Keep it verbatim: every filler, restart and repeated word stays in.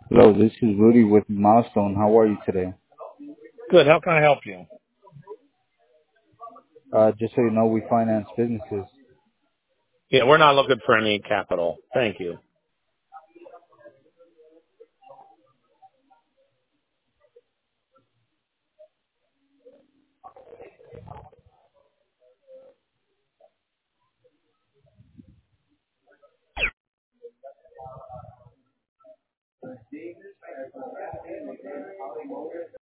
Hello, this is Rudy with Milestone. How are you today? Good. How can I help you? Uh, just so you know, we finance businesses. Yeah, we're not looking for any capital. Thank you.